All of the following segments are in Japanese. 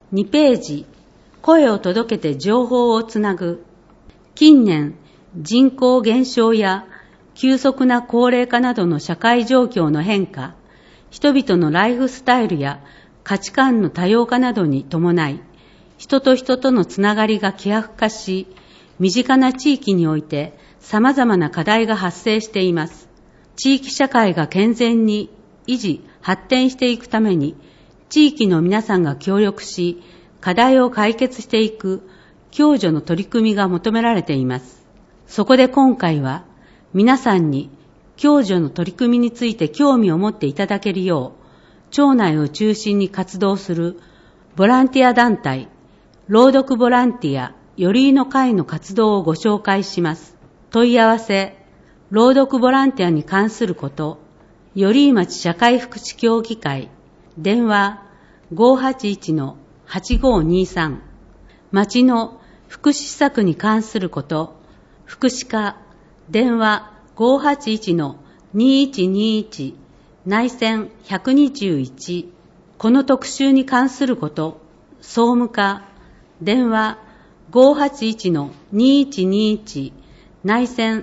2ページ、声を届けて情報をつなぐ。近年、人口減少や急速な高齢化などの社会状況の変化、人々のライフスタイルや価値観の多様化などに伴い、人と人とのつながりが希薄化し、身近な地域において様々な課題が発生しています。地域社会が健全に維持、発展していくために、地域の皆さんが協力し、課題を解決していく共助の取り組みが求められています。そこで今回は、皆さんに共助の取り組みについて興味を持っていただけるよう、町内を中心に活動するボランティア団体、朗読ボランティアよりの会の活動をご紹介します。問い合わせ、朗読ボランティアに関すること、寄居町社会福祉協議会、電話 581-8523、町の福祉施策に関すること、福祉課、電話 581-2121、内線121、この特集に関すること、総務課、電話 581-2121、内線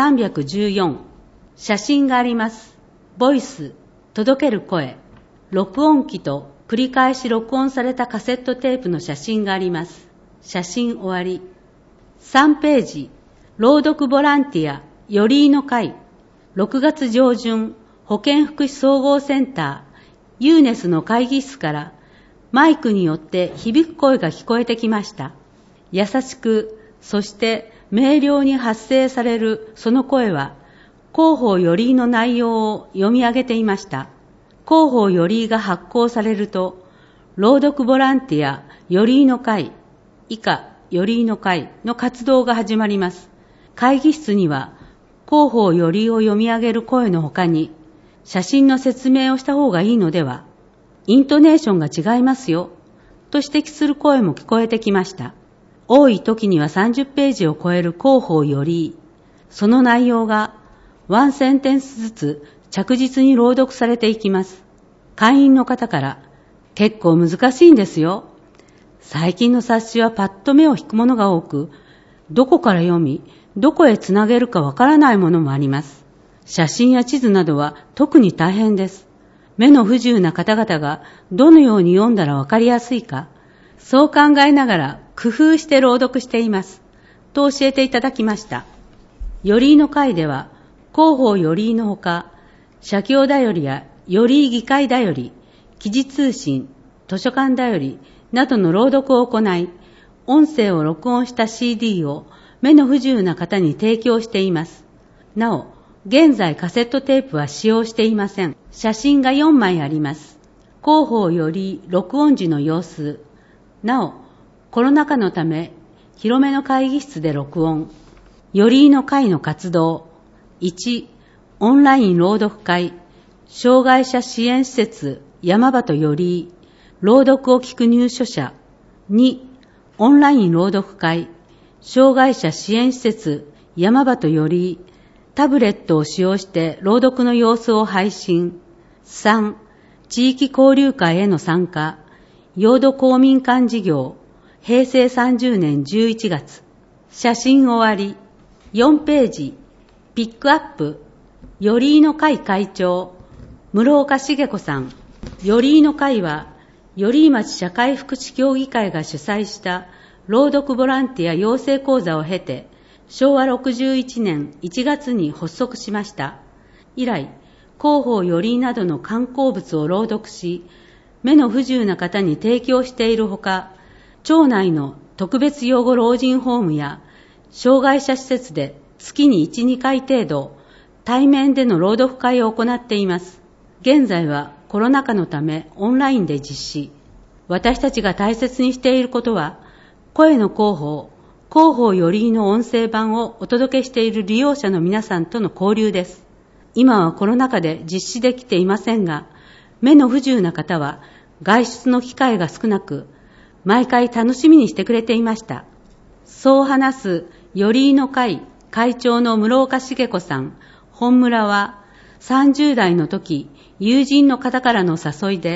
314、写真があります。ボイス、届ける声、録音機と繰り返し録音されたカセットテープの写真があります。写真終わり。3ページ、朗読ボランティア、寄居の会、6月上旬、保健福祉総合センター、ユーネスの会議室から、マイクによって響く声が聞こえてきました。優しく、そして明瞭に発声されるその声は、広報寄居の内容を読み上げていました。広報寄居が発行されると、朗読ボランティア寄居の会、以下寄居の会の活動が始まります。会議室には、広報寄居を読み上げる声の他に、写真の説明をした方がいいのでは、イントネーションが違いますよ、と指摘する声も聞こえてきました。多い時には30ページを超える広報寄居、その内容が、ワンセンテンスずつ着実に朗読されていきます。会員の方から、結構難しいんですよ。最近の冊子はパッと目を引くものが多く、どこから読み、どこへつなげるかわからないものもあります。写真や地図などは特に大変です。目の不自由な方々がどのように読んだらわかりやすいか、そう考えながら工夫して朗読しています。と教えていただきました。寄居の会では、広報寄居のほか、社協だよりや寄居議会だより、記事通信、図書館だよりなどの朗読を行い、音声を録音した CD を目の不自由な方に提供しています。なお、現在カセットテープは使用していません。写真が4枚あります。広報寄居録音時の様子。なお、コロナ禍のため、広めの会議室で録音。寄居の会の活動。1、オンライン朗読会、障害者支援施設山端寄居、朗読を聞く入所者。2、オンライン朗読会、障害者支援施設山端寄居、タブレットを使用して朗読の様子を配信。3、地域交流会への参加、用土公民館事業、平成30年11月。写真終わり。4ページ。ピックアップ、寄居の会会長、室岡茂子さん。寄居の会は、寄居町社会福祉協議会が主催した朗読ボランティア養成講座を経て、昭和61年1月に発足しました。以来、広報寄居などの刊行物を朗読し、目の不自由な方に提供しているほか、町内の特別養護老人ホームや障害者施設で月に1、2回程度、対面での朗読会を行っています。現在はコロナ禍のためオンラインで実施。私たちが大切にしていることは、声の広報寄居の音声版をお届けしている利用者の皆さんとの交流です。今はコロナ禍で実施できていませんが、目の不自由な方は外出の機会が少なく、毎回楽しみにしてくれていました。そう話す寄居の会会長の室岡茂子さん、本村は30代の時、友人の方からの誘いで、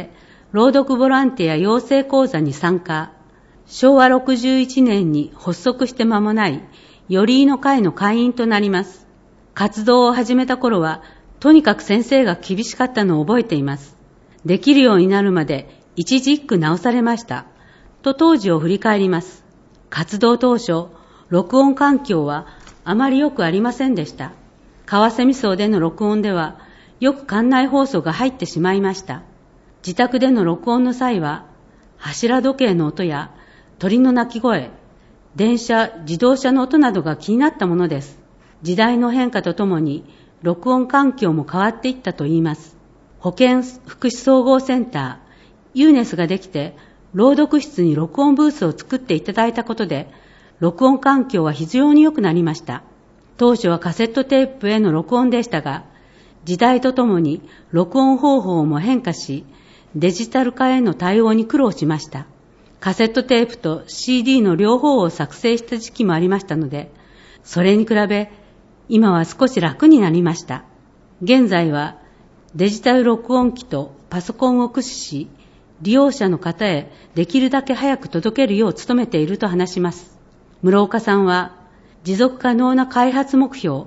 朗読ボランティア養成講座に参加。昭和61年に発足して間もないよりの会の会員となります。活動を始めた頃は、とにかく先生が厳しかったのを覚えています。できるようになるまで一字一句直されました。と当時を振り返ります。活動当初、録音環境はあまり良くありませんでした。川蝉荘での録音では、よく館内放送が入ってしまいました。自宅での録音の際は、柱時計の音や鳥の鳴き声、電車、自動車の音などが気になったものです。時代の変化とともに、録音環境も変わっていったといいます。保健福祉総合センター、ユーネスができて、朗読室に録音ブースを作っていただいたことで、録音環境は非常に良くなりました。当初はカセットテープへの録音でしたが、時代とともに録音方法も変化し、デジタル化への対応に苦労しました。カセットテープと CD の両方を作成した時期もありましたので、それに比べ、今は少し楽になりました。現在はデジタル録音機とパソコンを駆使し、利用者の方へできるだけ早く届けるよう努めていると話します。室岡さんは、持続可能な開発目標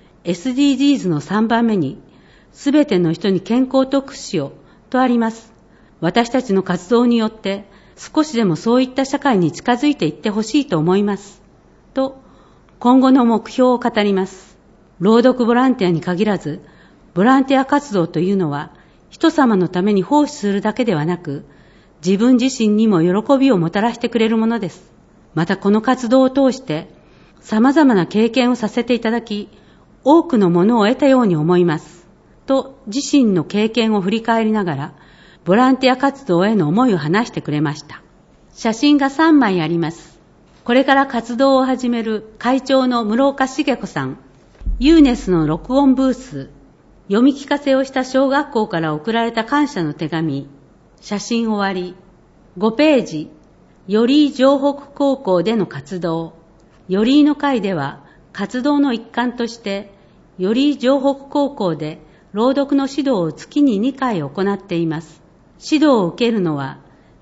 SDGs の3番目に、すべての人に健康と福祉をとあります。私たちの活動によって少しでもそういった社会に近づいていってほしいと思います。と、今後の目標を語ります。朗読ボランティアに限らず、ボランティア活動というのは、人様のために奉仕するだけではなく、自分自身にも喜びをもたらしてくれるものです。またこの活動を通して、様々な経験をさせていただき、多くのものを得たように思います。と、自身の経験を振り返りながら、ボランティア活動への思いを話してくれました。写真が3枚あります。これから活動を始める会長の室岡茂子さん、ユーネスの録音ブース、読み聞かせをした小学校から送られた感謝の手紙、写真終わり、5ページ、より城北高校での活動、よりの会では活動の一環として、より城北高校で朗読の指導を月に2回行っています。指導を受けるのは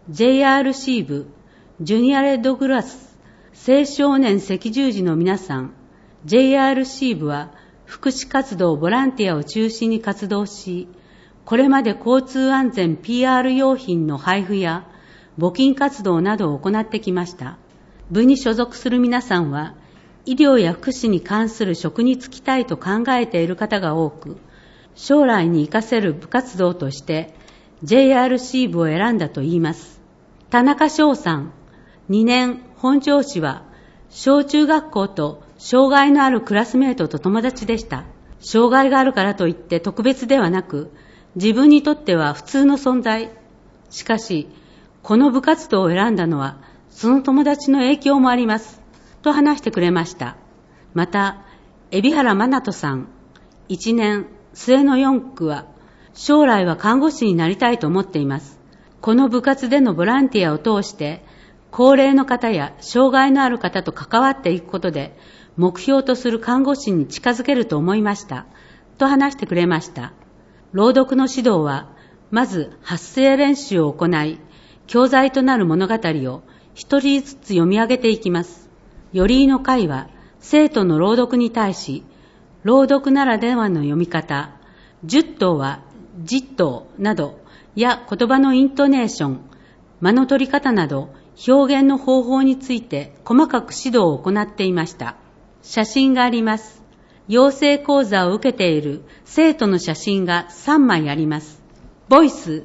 JRC 部、ジュニアレッドグラス、青少年赤十字の皆さん。 JRC 部は福祉活動ボランティアを中心に活動し、これまで交通安全 PR 用品の配布や募金活動などを行ってきました。部に所属する皆さんは医療や福祉に関する職に就きたいと考えている方が多く、将来に活かせる部活動として JRC 部を選んだといいます。田中翔さん、2年本庄市は小中学校と障害のあるクラスメートと友達でした。障害があるからといって特別ではなく、自分にとっては普通の存在。しかし、この部活動を選んだのはその友達の影響もあります。と話してくれました。また、海老原真人さん、1年末の4区は、将来は看護師になりたいと思っています。この部活でのボランティアを通して、高齢の方や障害のある方と関わっていくことで、目標とする看護師に近づけると思いました。と話してくれました。朗読の指導は、まず発声練習を行い、教材となる物語を一人ずつ読み上げていきます。よりの会は、生徒の朗読に対し、朗読ならではの読み方、10頭は10頭などや言葉のイントネーション、間の取り方など表現の方法について細かく指導を行っていました。写真があります。養成講座を受けている生徒の写真が3枚あります。ボイス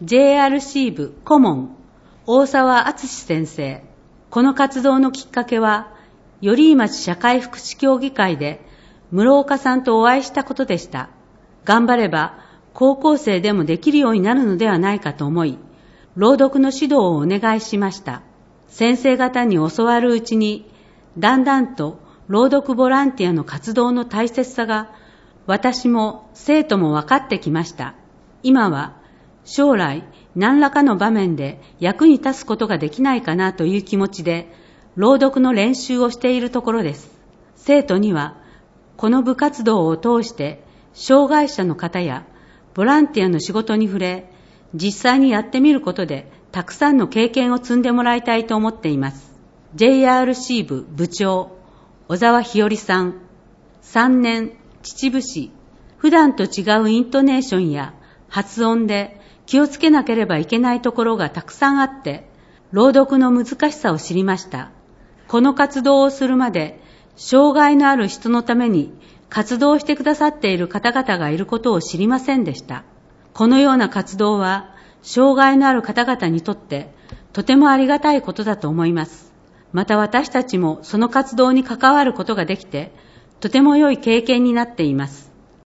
JRC 部顧問大沢敦先生。この活動のきっかけは、寄居町社会福祉協議会で室岡さんとお会いしたことでした。頑張れば高校生でもできるようになるのではないかと思い、朗読の指導をお願いしました。先生方に教わるうちに、だんだんと朗読ボランティアの活動の大切さが、私も生徒も分かってきました。今は将来何らかの場面で役に立つことができないかなという気持ちで、朗読の練習をしているところです。生徒には、この部活動を通して、障害者の方やボランティアの仕事に触れ、 実際にやってみることでたくさんの経験を積んでもらいたいと思っています。JRC 部部長、小沢日和さん。3年、秩父市。普段と違うイントネーションや発音で気をつけなければいけないところがたくさんあって、朗読の難しさを知りました。この活動をするまで、障害のある人のために活動してくださっている方々がいることを知りませんでした。このような活動は、障害のある方々にとってとてもありがたいことだと思います。また私たちもその活動に関わることができて、とても良い経験になっています。